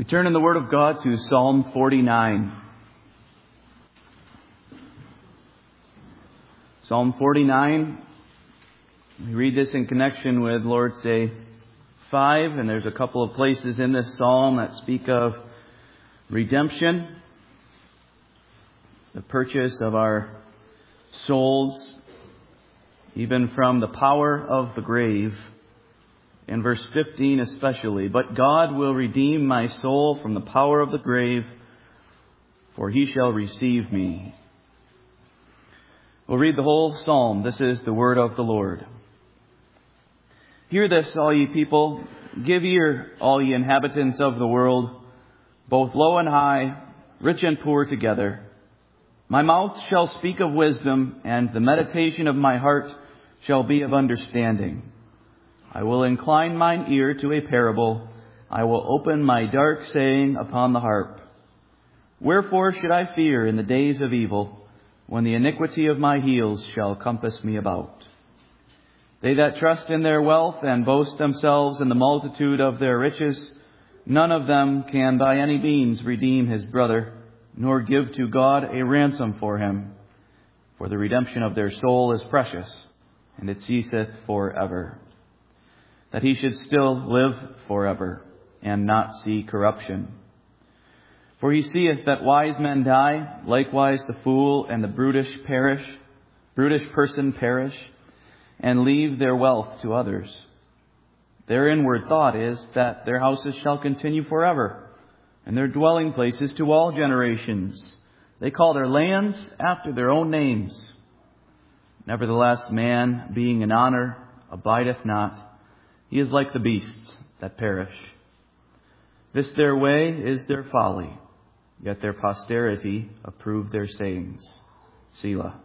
We turn in the Word of God to Psalm 49. Psalm 49, we read this in connection with Lord's Day 5, and there's a couple of places in this psalm that speak of redemption, the purchase of our souls, even from the power of the grave. In verse 15 especially, but God will redeem my soul from the power of the grave, for he shall receive me. We'll read the whole psalm. This is the word of the Lord. Hear this, all ye people. Give ear, all ye inhabitants of the world, both low and high, rich and poor together. My mouth shall speak of wisdom, and the meditation of my heart shall be of understanding. I will incline mine ear to a parable. I will open my dark saying upon the harp. Wherefore should I fear in the days of evil, when the iniquity of my heels shall compass me about? They that trust in their wealth and boast themselves in the multitude of their riches, none of them can by any means redeem his brother, nor give to God a ransom for him. For the redemption of their soul is precious, and it ceaseth forever. That he should still live forever, and not see corruption. For he seeth that wise men die, likewise the fool and the brutish person perish, and leave their wealth to others. Their inward thought is that their houses shall continue forever, and their dwelling places to all generations. They call their lands after their own names. Nevertheless, man, being in honor, abideth not. He is like the beasts that perish. This their way is their folly, yet their posterity approve their sayings. Selah.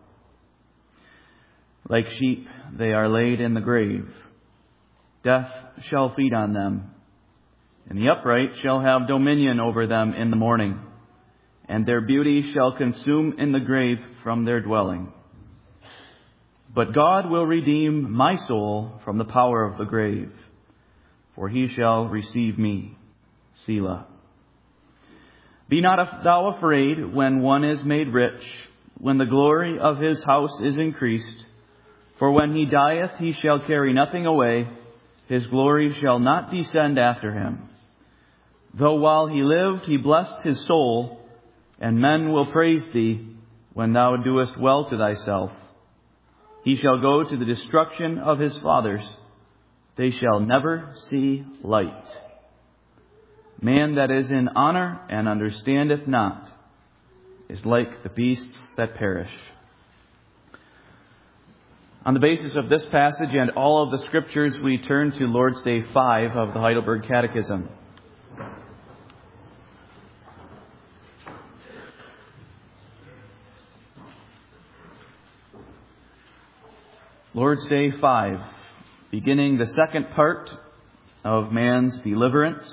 Like sheep they are laid in the grave. Death shall feed on them, and the upright shall have dominion over them in the morning, and their beauty shall consume in the grave from their dwelling. But God will redeem my soul from the power of the grave, for he shall receive me. Selah. Be not thou afraid when one is made rich, when the glory of his house is increased. For when he dieth, he shall carry nothing away. His glory shall not descend after him. Though while he lived, he blessed his soul, and men will praise thee when thou doest well to thyself. He shall go to the destruction of his fathers. They shall never see light. Man that is in honor and understandeth not is like the beasts that perish. On the basis of this passage and all of the scriptures, we turn to Lord's Day 5 of the Heidelberg Catechism. Lord's Day 5, beginning the second part of man's deliverance.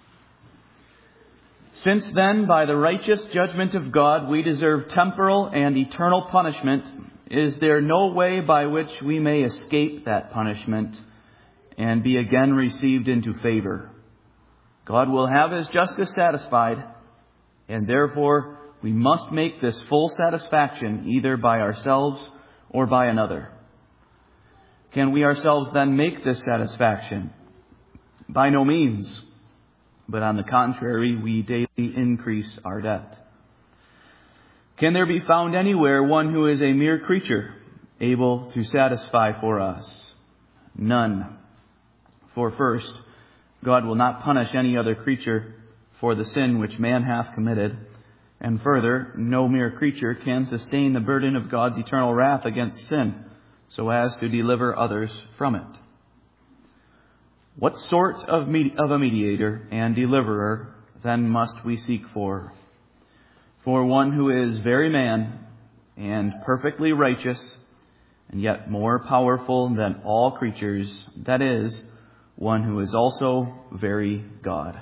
Since then, by the righteous judgment of God, we deserve temporal and eternal punishment, is there no way by which we may escape that punishment and be again received into favor? God will have his justice satisfied, and therefore we must make this full satisfaction either by ourselves or by another. Can we ourselves then make this satisfaction? By no means. But on the contrary, we daily increase our debt. Can there be found anywhere one who is a mere creature, able to satisfy for us? None. For first, God will not punish any other creature for the sin which man hath committed. And further, no mere creature can sustain the burden of God's eternal wrath against sin, so as to deliver others from it. What sort of a mediator and deliverer then must we seek for? For one who is very man and perfectly righteous, and yet more powerful than all creatures, that is, one who is also very God.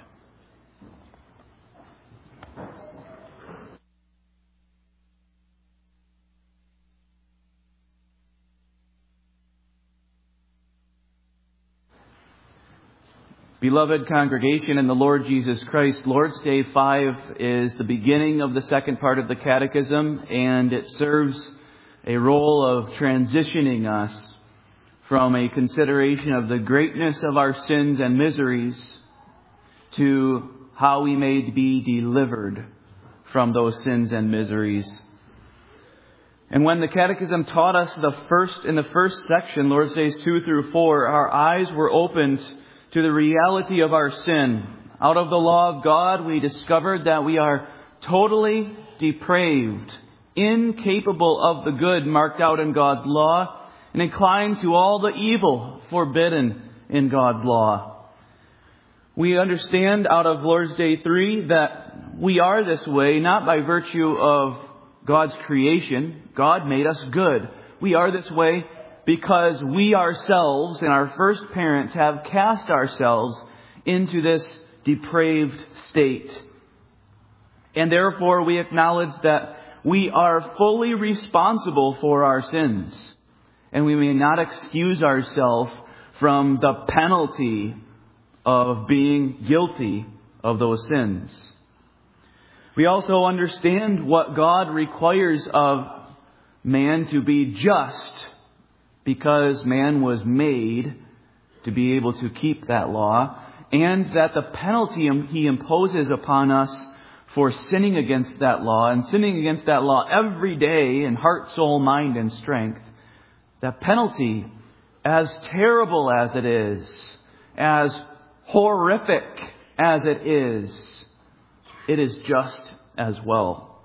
Beloved congregation in the Lord Jesus Christ, Lord's Day 5 is the beginning of the second part of the Catechism, and it serves a role of transitioning us from a consideration of the greatness of our sins and miseries to how we may be delivered from those sins and miseries. And when the Catechism taught us in the first section, Lord's Days 2 through 4, our eyes were opened to the reality of our sin. Out of the law of God, we discovered that we are totally depraved, incapable of the good marked out in God's law, and inclined to all the evil forbidden in God's law. We understand out of Lord's Day 3 that we are this way not by virtue of God's creation. God made us good. We are this way because we ourselves and our first parents have cast ourselves into this depraved state. And therefore we acknowledge that we are fully responsible for our sins. And we may not excuse ourselves from the penalty of being guilty of those sins. We also understand what God requires of man to be just, because man was made to be able to keep that law, and that the penalty He imposes upon us for sinning against that law, and sinning against that law every day in heart, soul, mind, and strength, that penalty, as terrible as it is, as horrific as it is just as well.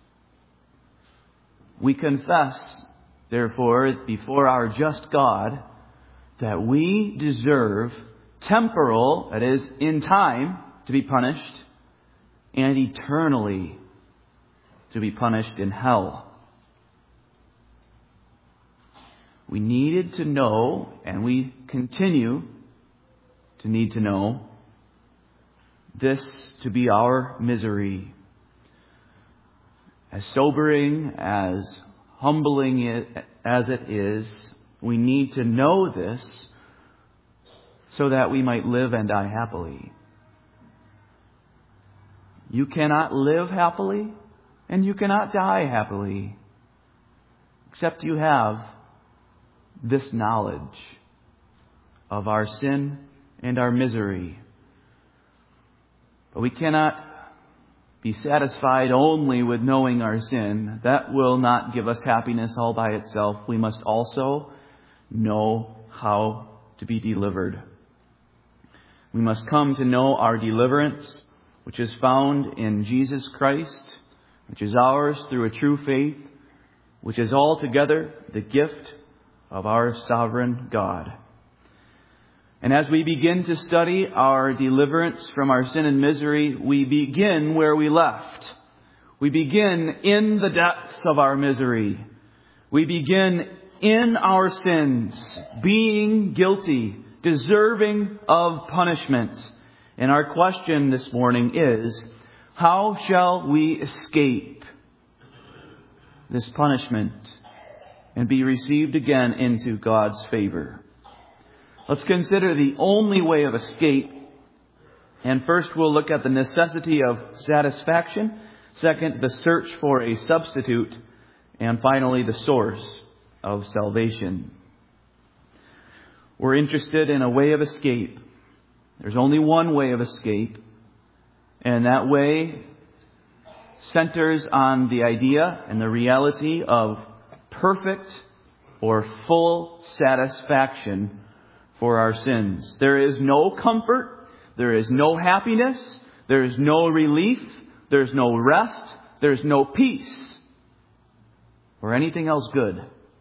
We confess, therefore, before our just God, that we deserve temporal, that is, in time, to be punished, and eternally to be punished in hell. We needed to know, and we continue to need to know, this to be our misery. As sobering, as humbling as it is, we need to know this so that we might live and die happily. You cannot live happily and you cannot die happily except you have this knowledge of our sin and our misery. But we cannot be satisfied only with knowing our sin. That will not give us happiness all by itself. We must also know how to be delivered. We must come to know our deliverance, which is found in Jesus Christ, which is ours through a true faith, which is altogether the gift of our sovereign God. And as we begin to study our deliverance from our sin and misery, we begin where we left. We begin in the depths of our misery. We begin in our sins, being guilty, deserving of punishment. And our question this morning is, how shall we escape this punishment and be received again into God's favor? Let's consider the only way of escape. And first we'll look at the necessity of satisfaction. Second, the search for a substitute. And finally, the source of salvation. We're interested in a way of escape. There's only one way of escape. And that way centers on the idea and the reality of perfect or full satisfaction for our sins. There is no comfort. There is no happiness. There is no relief. There's no rest. There's no peace or anything else good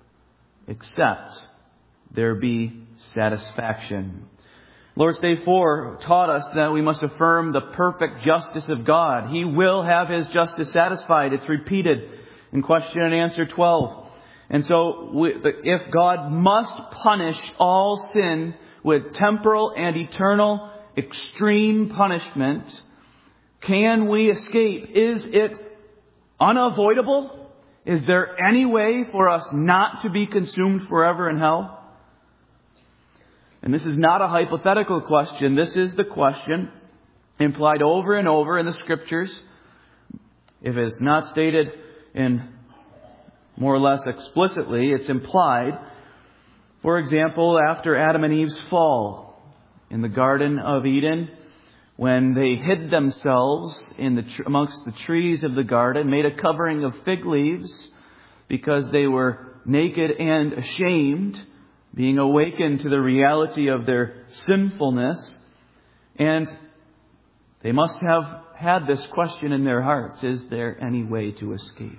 except there be satisfaction. Lord's Day 4 taught us that we must affirm the perfect justice of God. He will have His justice satisfied. It's repeated in question and answer 12. And so if God must punish all sin with temporal and eternal extreme punishment, can we escape? Is it unavoidable? Is there any way for us not to be consumed forever in hell? And this is not a hypothetical question. This is the question implied over and over in the Scriptures. If it's not stated in more or less explicitly, it's implied. For example, after Adam and Eve's fall in the Garden of Eden, when they hid themselves amongst the trees of the garden, made a covering of fig leaves because they were naked and ashamed, being awakened to the reality of their sinfulness. And they must have had this question in their hearts: is there any way to escape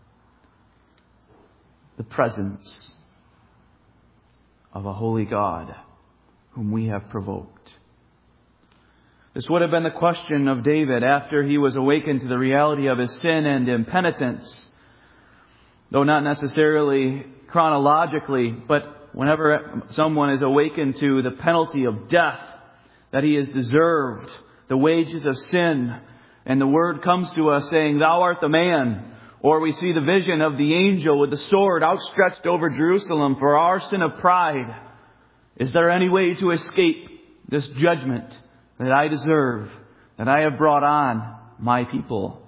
the presence of a holy God whom we have provoked? This would have been the question of David after he was awakened to the reality of his sin and impenitence. Though not necessarily chronologically, but whenever someone is awakened to the penalty of death that he has deserved, the wages of sin, and the word comes to us saying, "Thou art the man," or we see the vision of the angel with the sword outstretched over Jerusalem for our sin of pride. Is there any way to escape this judgment that I deserve, that I have brought on my people?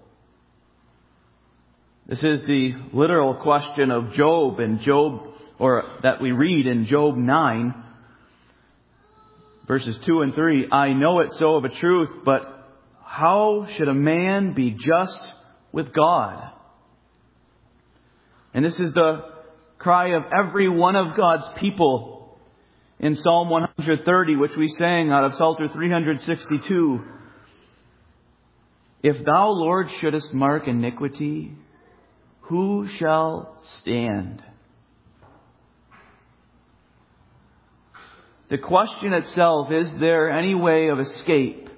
This is the literal question of Job, or that we read in Job 9, verses 2 and 3. "I know it so of a truth, but how should a man be just with God?" And this is the cry of every one of God's people in Psalm 130, which we sang out of Psalter 362. "If thou, Lord, shouldest mark iniquity, who shall stand?" The question itself, is there any way of escape,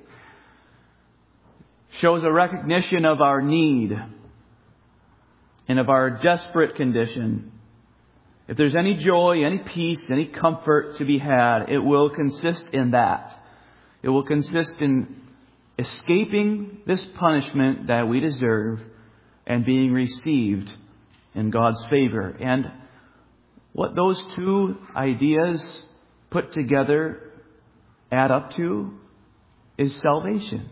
shows a recognition of our need and of our desperate condition. If there's any joy, any peace, any comfort to be had, it will consist in that. It will consist in escaping this punishment that we deserve and being received in God's favor. And what those two ideas put together add up to is salvation.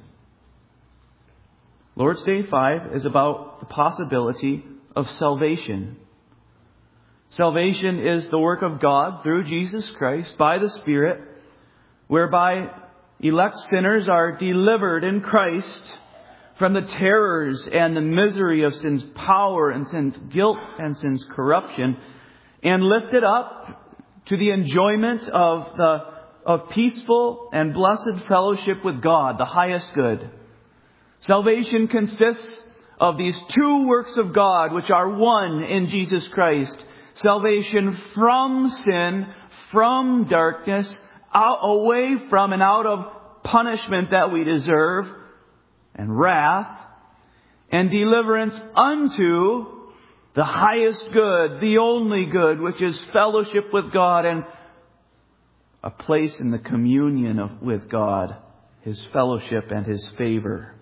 Lord's Day 5 is about the possibility of salvation. Salvation is the work of God through Jesus Christ by the Spirit, whereby elect sinners are delivered in Christ from the terrors and the misery of sin's power and sin's guilt and sin's corruption, and lifted up to the enjoyment of peaceful and blessed fellowship with God, the highest good. Salvation consists of these two works of God, which are one in Jesus Christ. Salvation from sin, from darkness, away from and out of punishment that we deserve, and wrath, and deliverance unto the highest good, the only good, which is fellowship with God and a place in the communion with God, His fellowship and His favor.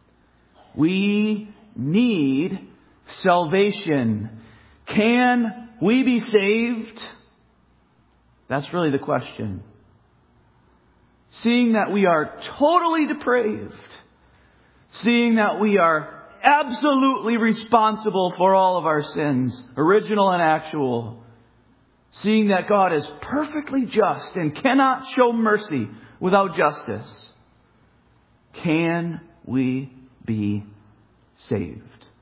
We need salvation. Can we be saved? That's really the question. Seeing that we are totally depraved, seeing that we are absolutely responsible for all of our sins, original and actual, seeing that God is perfectly just and cannot show mercy without justice, can we be saved?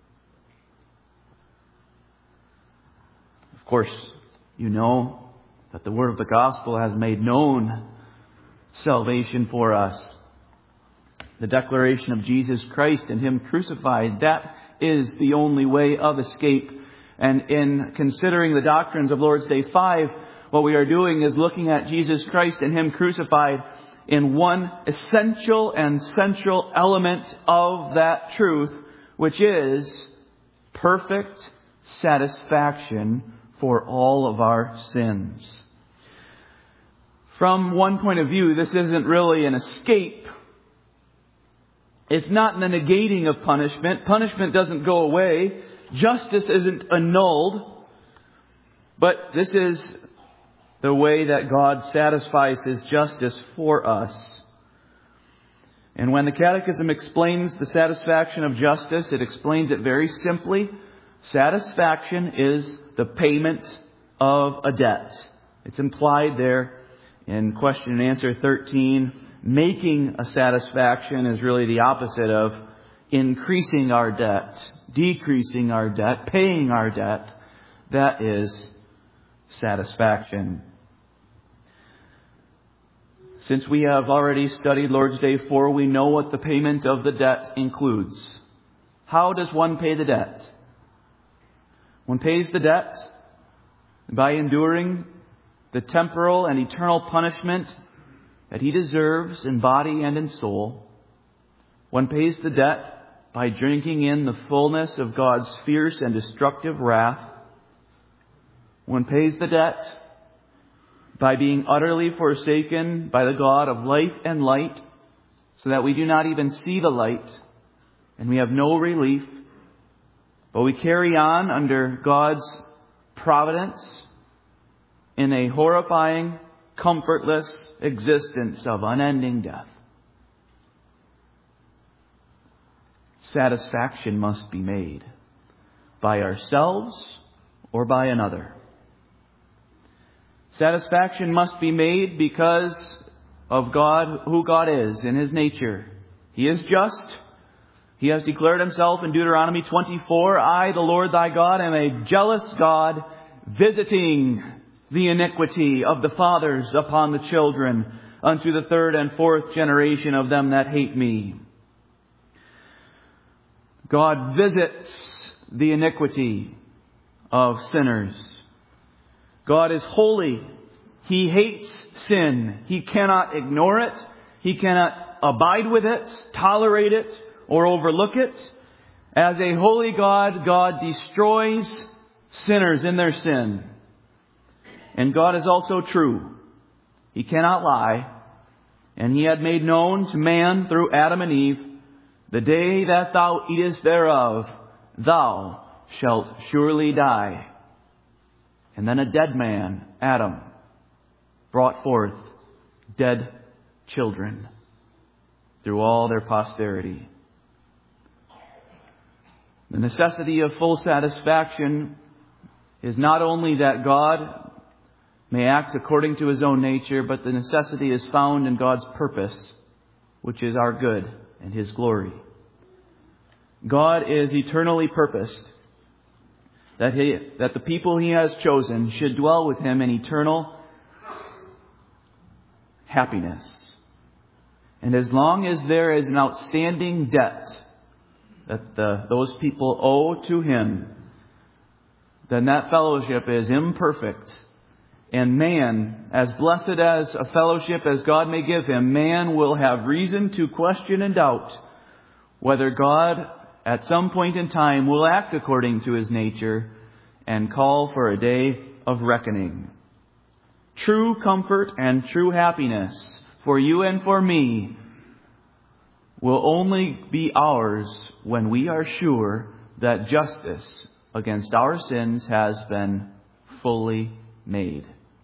Of course, you know that the word of the gospel has made known salvation for us. The declaration of Jesus Christ and Him crucified, that is the only way of escape. And in considering the doctrines of Lord's Day 5, what we are doing is looking at Jesus Christ and Him crucified in one essential and central element of that truth, which is perfect satisfaction for all of our sins. From one point of view, this isn't really an escape. It's not the negating of punishment. Punishment doesn't go away. Justice isn't annulled. But this is the way that God satisfies His justice for us. And when the Catechism explains the satisfaction of justice, it explains it very simply. Satisfaction is the payment of a debt. It's implied there in question and answer 13. Making a satisfaction is really the opposite of increasing our debt, decreasing our debt, paying our debt. That is satisfaction. Since we have already studied Lord's Day 4, we know what the payment of the debt includes. How does one pay the debt? One pays the debt by enduring the temporal and eternal punishment that he deserves in body and in soul. One pays the debt by drinking in the fullness of God's fierce and destructive wrath. One pays the debt by being utterly forsaken by the God of life and light, so that we do not even see the light and we have no relief, but we carry on under God's providence in a horrifying, comfortless existence of unending death. Satisfaction must be made by ourselves or by another. Satisfaction must be made because of God, who God is in His nature. He is just. He has declared Himself in Deuteronomy 24, I, the Lord thy God, am a jealous God, visiting the iniquity of the fathers upon the children, unto the third and fourth generation of them that hate me. God visits the iniquity of sinners. God is holy. He hates sin. He cannot ignore it. He cannot abide with it, tolerate it, or overlook it. As a holy God, God destroys sinners in their sin. And God is also true. He cannot lie. And He had made known to man through Adam and Eve, the day that thou eatest thereof, thou shalt surely die. And then a dead man, Adam, brought forth dead children through all their posterity. The necessity of full satisfaction is not only that God may act according to His own nature, but the necessity is found in God's purpose, which is our good and His glory. God is eternally purposed that the people He has chosen should dwell with Him in eternal happiness. And as long as there is an outstanding debt that those people owe to Him, then that fellowship is imperfect. And man, as blessed as a fellowship as God may give him, man will have reason to question and doubt whether God at some point in time will act according to His nature and call for a day of reckoning. True comfort and true happiness for you and for me will only be ours when we are sure that justice against our sins has been fully made.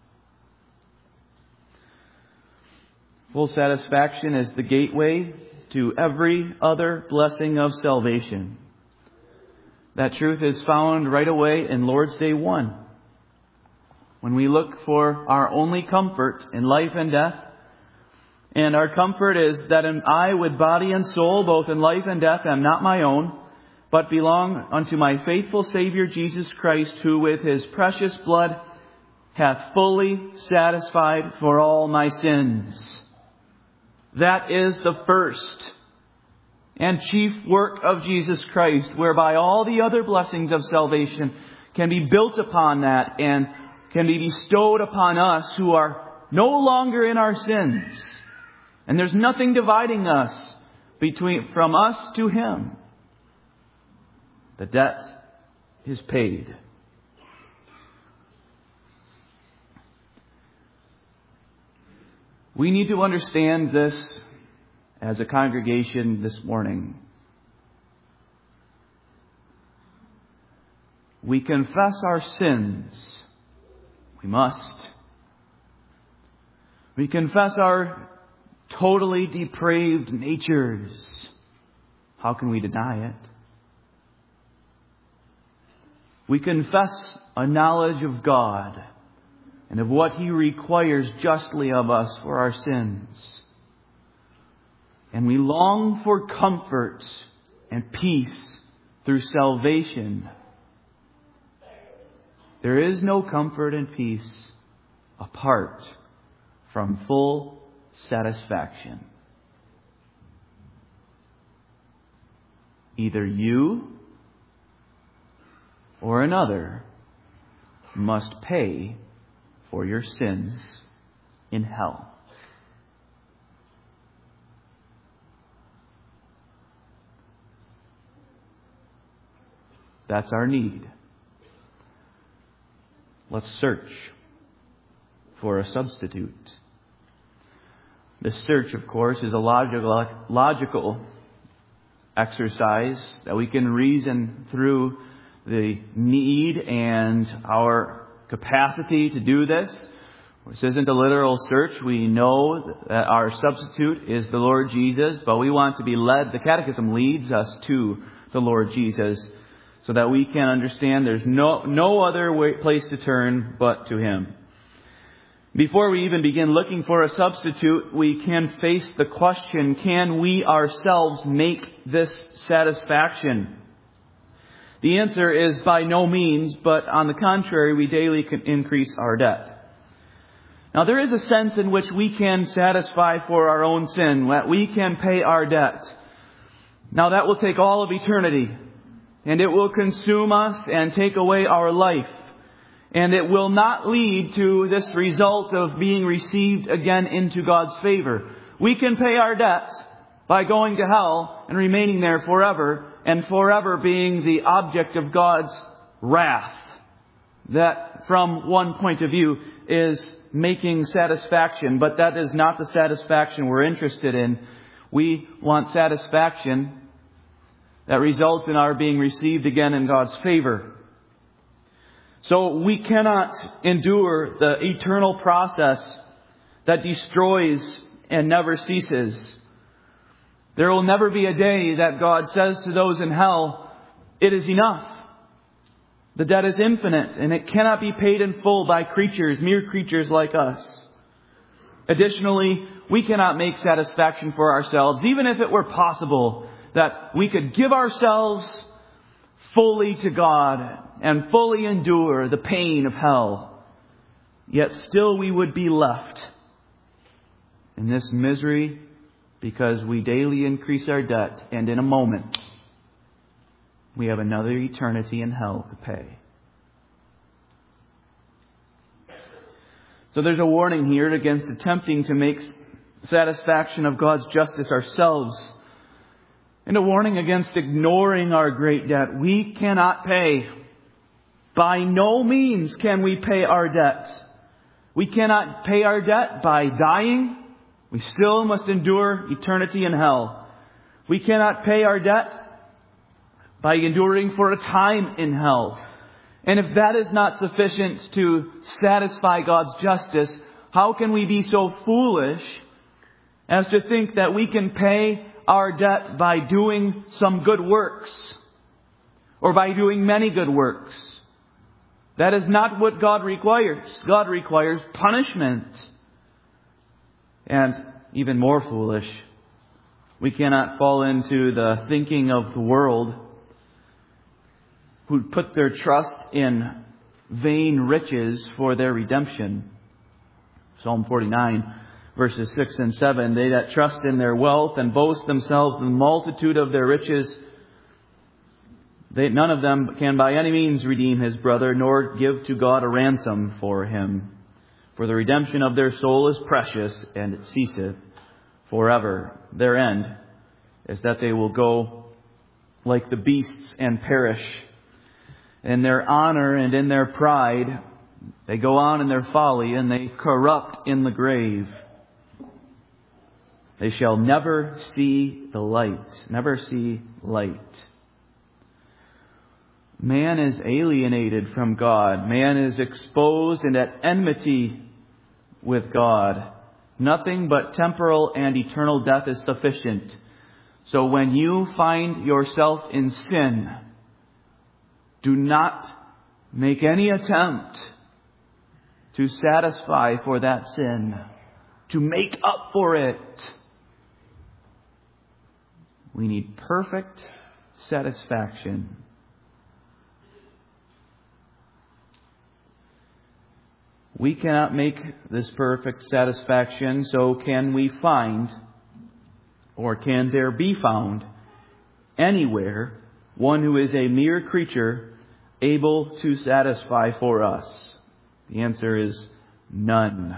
Full satisfaction is the gateway to every other blessing of salvation. That truth is found right away in Lord's Day 1. When we look for our only comfort in life and death, and our comfort is that I with body and soul, both in life and death, am not my own, but belong unto my faithful Savior Jesus Christ, who with His precious blood hath fully satisfied for all my sins. That is the first and chief work of Jesus Christ, whereby all the other blessings of salvation can be built upon that and can be bestowed upon us who are no longer in our sins. And there's nothing dividing us from us to Him. The debt is paid. We need to understand this as a congregation this morning. We confess our sins. We must. We confess our totally depraved natures. How can we deny it? We confess a knowledge of God and of what He requires justly of us for our sins. And we long for comfort and peace through salvation. There is no comfort and peace apart from full satisfaction. Either you or another must pay for your sins in hell. That's our need. Let's search for a substitute. This search, of course, is a logical exercise that we can reason through the need and our capacity to do this. This isn't a literal search. We know that our substitute is the Lord Jesus, but we want to be led. The Catechism leads us to the Lord Jesus so that we can understand there's no other place to turn but to Him. Before we even begin looking for a substitute, we can face the question, can we ourselves make this satisfaction? The answer is by no means, but on the contrary, we daily can increase our debt. Now there is a sense in which we can satisfy for our own sin, that we can pay our debt. Now that will take all of eternity, and it will consume us and take away our life. And it will not lead to this result of being received again into God's favor. We can pay our debt by going to hell and remaining there forever, and forever being the object of God's wrath. That, from one point of view, is making satisfaction, but that is not the satisfaction we're interested in. We want satisfaction that results in our being received again in God's favor. So we cannot endure the eternal process that destroys and never ceases. There will never be a day that God says to those in hell, it is enough. The debt is infinite and it cannot be paid in full by creatures, mere creatures like us. Additionally, we cannot make satisfaction for ourselves, even if it were possible that we could give ourselves fully to God and fully endure the pain of hell. Yet still we would be left in this misery because we daily increase our debt, and in a moment we have another eternity in hell to pay. So there's a warning here against attempting to make satisfaction of God's justice ourselves, and a warning against ignoring our great debt. We cannot pay. By no means can we pay our debt. We cannot pay our debt by dying. We still must endure eternity in hell. We cannot pay our debt by enduring for a time in hell. And if that is not sufficient to satisfy God's justice, how can we be so foolish as to think that we can pay our debt by doing some good works or by doing many good works? That is not what God requires. God requires punishment. And even more foolish, we cannot fall into the thinking of the world who put their trust in vain riches for their redemption. Psalm 49, verses 6 and 7, they that trust in their wealth and boast themselves in the multitude of their riches, none of them can by any means redeem his brother, nor give to God a ransom for him. For the redemption of their soul is precious, and it ceaseth forever. Their end is that they will go like the beasts and perish. In their honor and in their pride, they go on in their folly, and they corrupt in the grave. They shall never see the light. Never see light. Man is alienated from God. Man is exposed and at enmity with God. Nothing but temporal and eternal death is sufficient. So when you find yourself in sin, do not make any attempt to satisfy for that sin, to make up for it. We need perfect satisfaction. We cannot make this perfect satisfaction, so can we find, or can there be found, anywhere one who is a mere creature able to satisfy for us? The answer is none.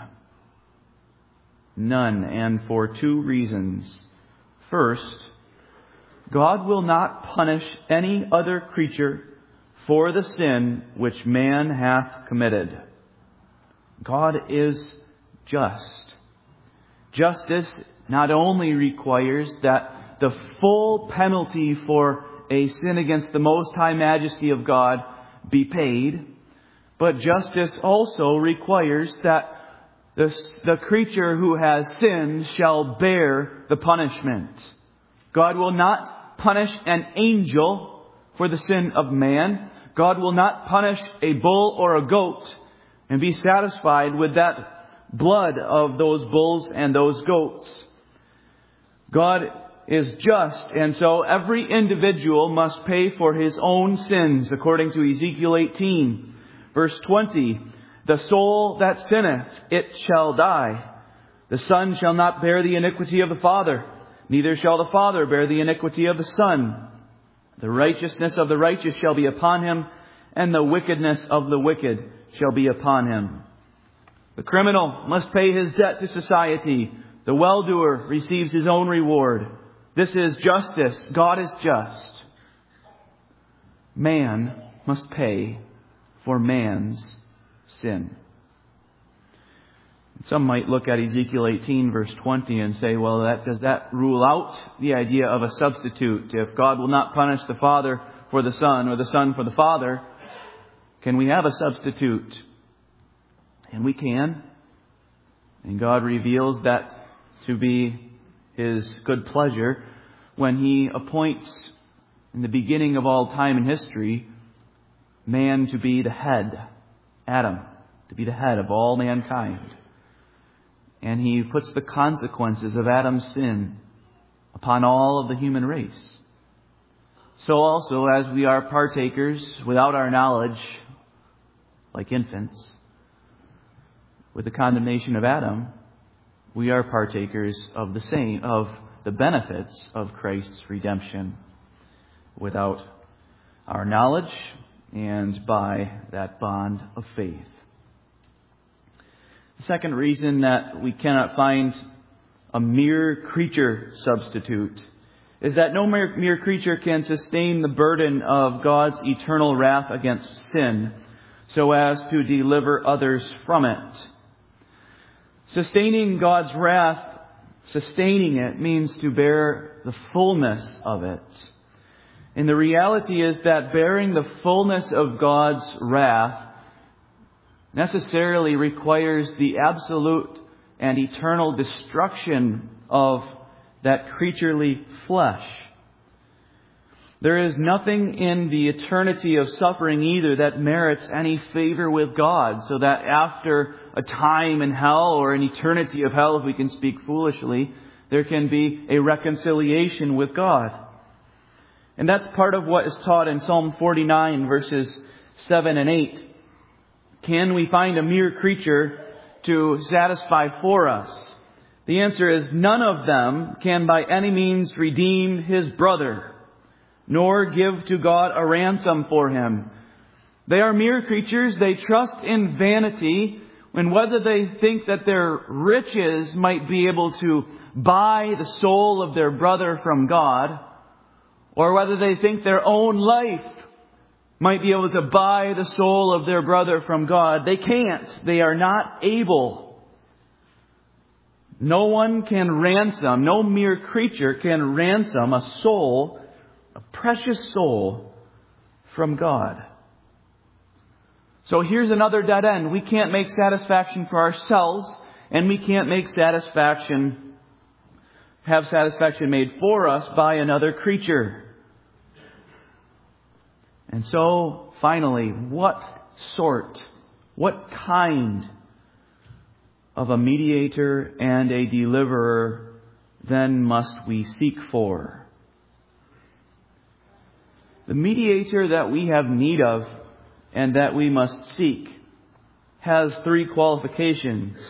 None, and for two reasons. First, God will not punish any other creature for the sin which man hath committed. God is just. Justice not only requires that the full penalty for a sin against the Most High Majesty of God be paid, but justice also requires that the creature who has sinned shall bear the punishment. God will not punish an angel for the sin of man. God will not punish a bull or a goat and be satisfied with that blood of those bulls and those goats. God is just, and so every individual must pay for his own sins, according to Ezekiel 18, verse 20. The soul that sinneth, it shall die. The son shall not bear the iniquity of the father, neither shall the father bear the iniquity of the son. The righteousness of the righteous shall be upon him, and the wickedness of the wicked shall be upon him. The criminal must pay his debt to society. The well-doer receives his own reward. This is justice. God is just. Man must pay for man's sin. Some might look at Ezekiel 18 verse 20 and say, well, does that rule out the idea of a substitute? If God will not punish the father for the son or the son for the father, can we have a substitute? And we can. And God reveals that to be His good pleasure when He appoints in the beginning of all time and history man to be the head, Adam, to be the head of all mankind. And He puts the consequences of Adam's sin upon all of the human race. So also, as we are partakers without our knowledge, like infants, with the condemnation of Adam, we are partakers of the benefits of Christ's redemption without our knowledge and by that bond of faith. The second reason that we cannot find a mere creature substitute is that no mere creature can sustain the burden of God's eternal wrath against sin so as to deliver others from it. Sustaining God's wrath, sustaining it means to bear the fullness of it. And the reality is that bearing the fullness of God's wrath necessarily requires the absolute and eternal destruction of that creaturely flesh. There is nothing in the eternity of suffering either that merits any favor with God, so that after a time in hell, or an eternity of hell, if we can speak foolishly, there can be a reconciliation with God. And that's part of what is taught in Psalm 49, verses 7 and 8. Can we find a mere creature to satisfy for us? The answer is none of them can by any means redeem his brother, nor give to God a ransom for him. They are mere creatures. They trust in vanity, and whether they think that their riches might be able to buy the soul of their brother from God, or whether they think their own life might be able to buy the soul of their brother from God, they can't. They are not able. No one can ransom, no mere creature can ransom a soul, a precious soul, from God. So here's another dead end. We can't make satisfaction for ourselves, and we can't have satisfaction made for us by another creature. And so, finally, what kind of a mediator and a deliverer then must we seek for? The mediator that we have need of and that we must seek has 3 qualifications.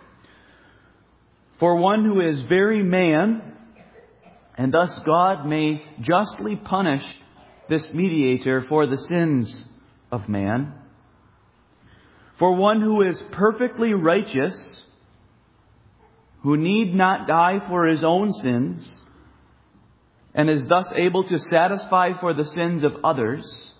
For one who is very man, and thus God may justly punish this mediator for the sins of man. For one who is perfectly righteous, who need not die for his own sins, and is thus able to satisfy for the sins of others.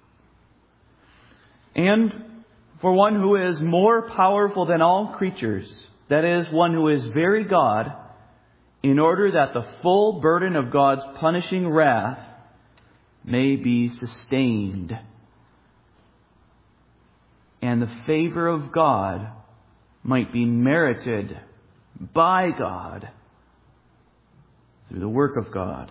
And for one who is more powerful than all creatures, that is, one who is very God, in order that the full burden of God's punishing wrath may be sustained, and the favor of God might be merited by God through the work of God.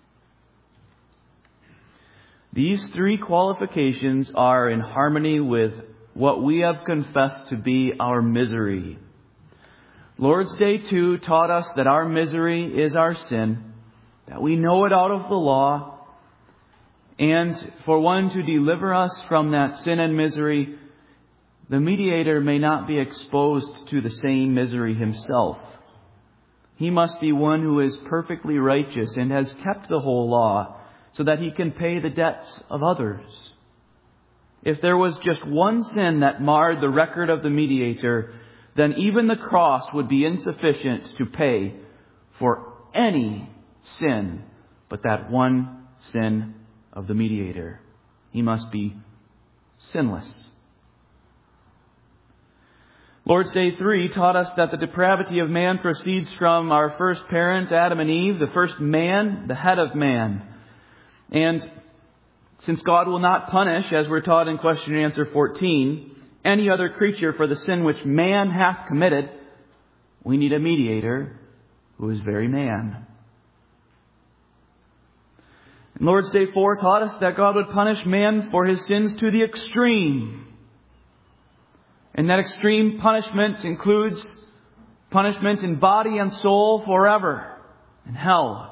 These 3 qualifications are in harmony with what we have confessed to be our misery. Lord's Day 2 taught us that our misery is our sin, that we know it out of the law, and for one to deliver us from that sin and misery, the mediator may not be exposed to the same misery himself. He must be one who is perfectly righteous and has kept the whole law, so that he can pay the debts of others. If there was just one sin that marred the record of the mediator, then even the cross would be insufficient to pay for any sin but that one sin of the mediator. He must be sinless. Lord's Day 3 taught us that the depravity of man proceeds from our first parents, Adam and Eve, the first man, the head of man. And since God will not punish, as we're taught in question and answer 14, any other creature for the sin which man hath committed, we need a mediator who is very man. And Lord's Day 4 taught us that God would punish man for his sins to the extreme. And that extreme punishment includes punishment in body and soul forever in hell.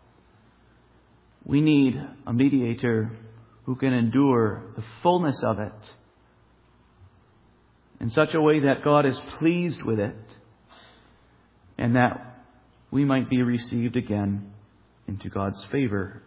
We need a mediator who can endure the fullness of it in such a way that God is pleased with it, and that we might be received again into God's favor.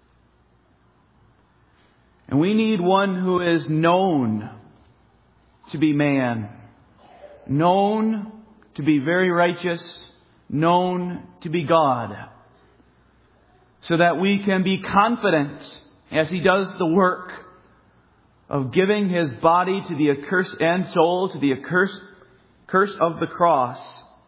And we need one who is known to be man, known to be very righteous, known to be God, so that we can be confident as he does the work of giving his body to the accursed and soul to the curse of the cross,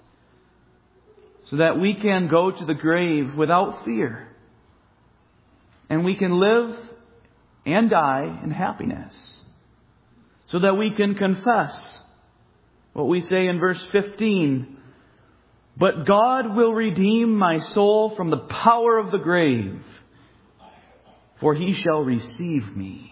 so that we can go to the grave without fear, and we can live and die in happiness, so that we can confess what we say in verse 15, "But God will redeem my soul from the power of the grave, for he shall receive me."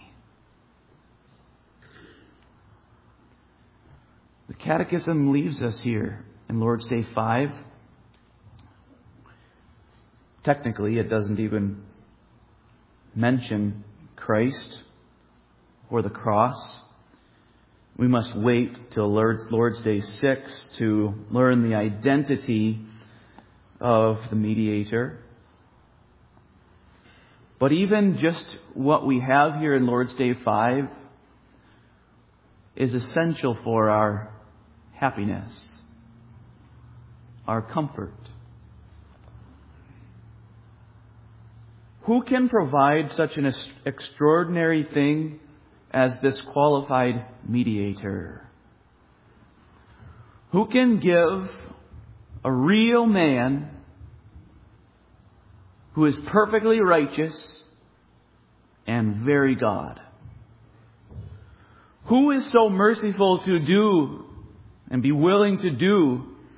The Catechism leaves us here in Lord's Day 5. Technically, it doesn't even mention Christ or the cross. We must wait till Lord's Day 6 to learn the identity of the mediator. But even just what we have here in Lord's Day 5 is essential for our happiness, our comfort. Who can provide such an extraordinary thing as this qualified mediator? Who can give a real man who is perfectly righteous and very God? Who is so merciful to do and be willing to do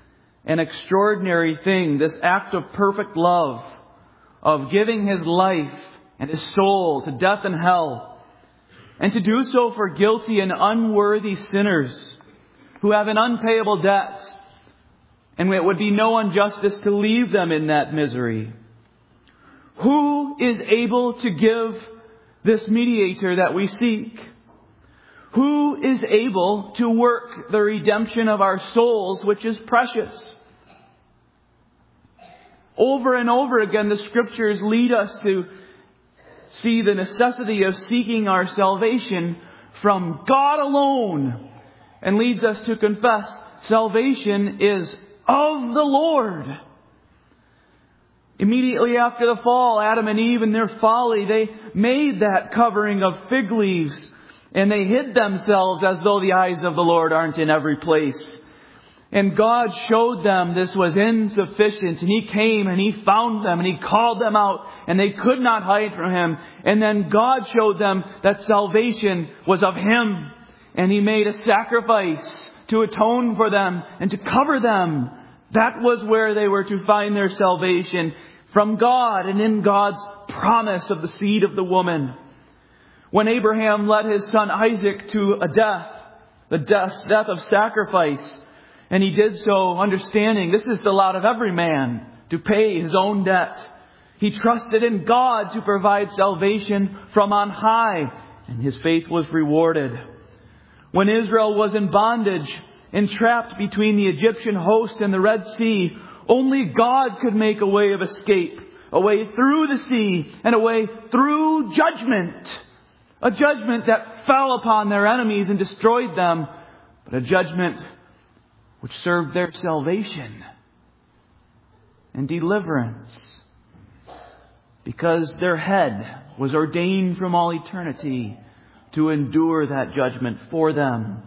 an extraordinary thing, this act of perfect love, of giving His life and His soul to death and hell, and to do so for guilty and unworthy sinners who have an unpayable debt, and it would be no injustice to leave them in that misery. Who is able to give this mediator that we seek? Who is able to work the redemption of our souls, which is precious? Over and over again, the Scriptures lead us to see the necessity of seeking our salvation from God alone, and leads us to confess salvation is of the Lord. Immediately after the fall, Adam and Eve in their folly, they made that covering of fig leaves, and they hid themselves as though the eyes of the Lord aren't in every place. And God showed them this was insufficient, and He came and He found them and He called them out, and they could not hide from Him. And then God showed them that salvation was of Him, and He made a sacrifice to atone for them and to cover them. That was where they were to find their salvation, from God and in God's promise of the seed of the woman. When Abraham led his son Isaac to a death, the death of sacrifice, and he did so understanding this is the lot of every man, to pay his own debt. He trusted in God to provide salvation from on high, and his faith was rewarded. When Israel was in bondage, entrapped between the Egyptian host and the Red Sea, only God could make a way of escape, a way through the sea, and a way through judgment. A judgment that fell upon their enemies and destroyed them, but a judgment which served their salvation and deliverance, because their head was ordained from all eternity to endure that judgment for them.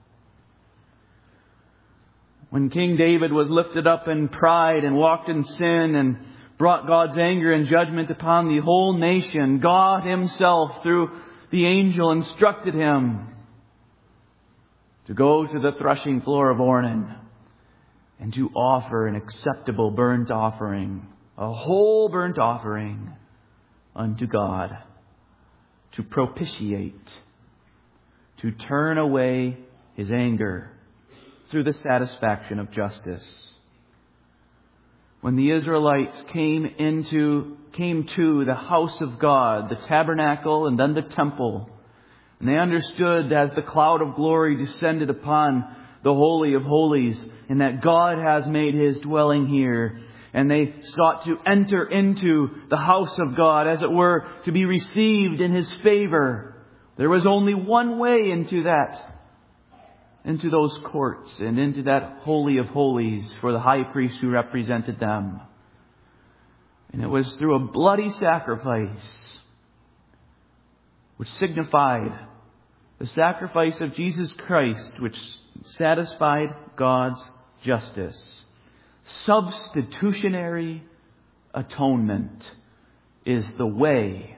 When King David was lifted up in pride and walked in sin and brought God's anger and judgment upon the whole nation, God Himself, through the angel, instructed him to go to the threshing floor of Ornan and to offer an acceptable burnt offering, a whole burnt offering unto God, to propitiate, to turn away His anger through the satisfaction of justice. When the Israelites came to the house of God, the tabernacle and then the temple, and they understood as the cloud of glory descended upon the Holy of Holies, and that God has made His dwelling here, and they sought to enter into the house of God, as it were, to be received in His favor. There was only one way into those courts and into that Holy of Holies for the high priest who represented them. And it was through a bloody sacrifice, which signified the sacrifice of Jesus Christ, which satisfied God's justice. Substitutionary atonement is the way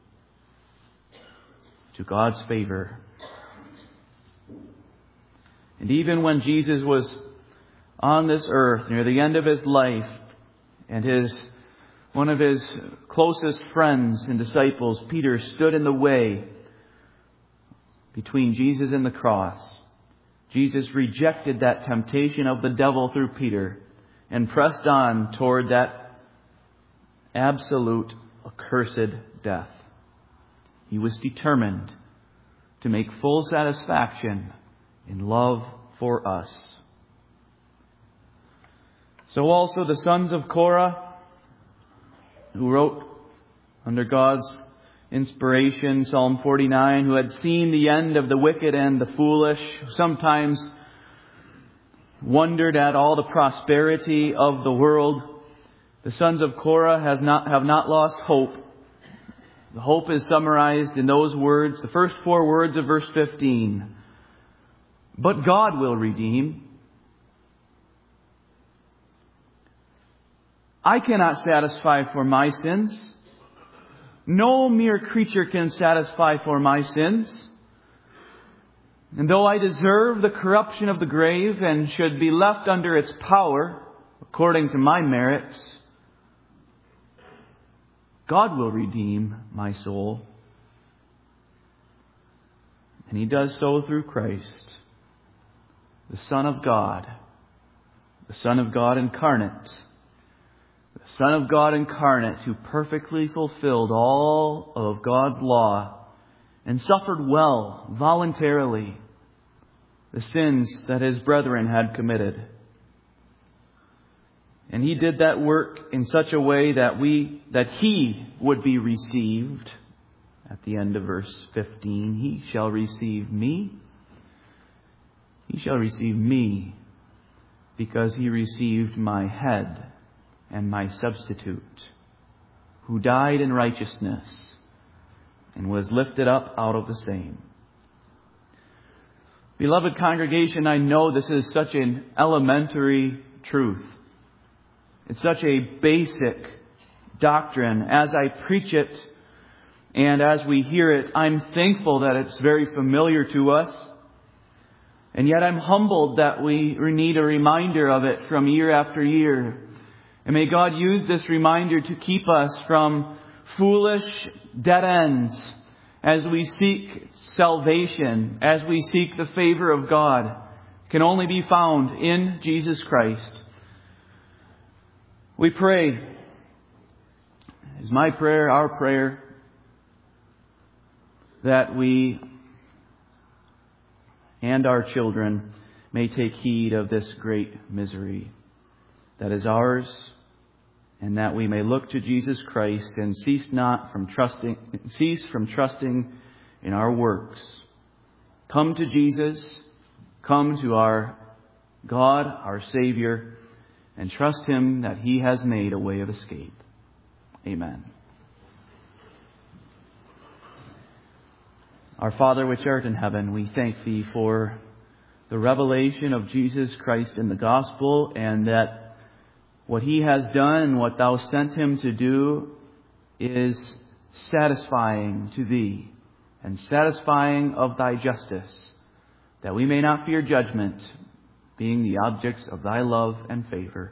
to God's favor. And even when Jesus was on this earth, near the end of His life, and one of His closest friends and disciples, Peter, stood in the way between Jesus and the cross, Jesus rejected that temptation of the devil through Peter and pressed on toward that absolute, accursed death. He was determined to make full satisfaction in love for us. So also the sons of Korah, who wrote under God's inspiration Psalm 49, who had seen the end of the wicked and the foolish, sometimes wondered at all the prosperity of the world. The sons of Korah have not lost hope. The hope is summarized in those words, the first 4 words of verse 15. But God will redeem. I cannot satisfy for my sins. No mere creature can satisfy for my sins. And though I deserve the corruption of the grave and should be left under its power, according to my merits, God will redeem my soul. And He does so through Christ, the Son of God incarnate, the Son of God incarnate who perfectly fulfilled all of God's law and suffered well, voluntarily, the sins that His brethren had committed. And He did that work in such a way that He would be received. At the end of verse 15, He shall receive me. He shall receive me because He received my head and my substitute, who died in righteousness and was lifted up out of the same. Beloved congregation, I know this is such an elementary truth. It's such a basic doctrine. As I preach it and as we hear it, I'm thankful that it's very familiar to us. And yet I'm humbled that we need a reminder of it from year after year. And may God use this reminder to keep us from foolish dead ends as we seek salvation, as we seek the favor of God, can only be found in Jesus Christ. We pray, it is my prayer, our prayer, that we and our children may take heed of this great misery that is ours, and that we may look to Jesus Christ and cease from trusting in our works. Come to Jesus, come to our God, our Savior, and trust Him that He has made a way of escape. Amen. Our Father which art in heaven, we thank Thee for the revelation of Jesus Christ in the gospel, and that what He has done and what Thou sent Him to do is satisfying to Thee and satisfying of Thy justice, that we may not fear judgment, being the objects of Thy love and favor.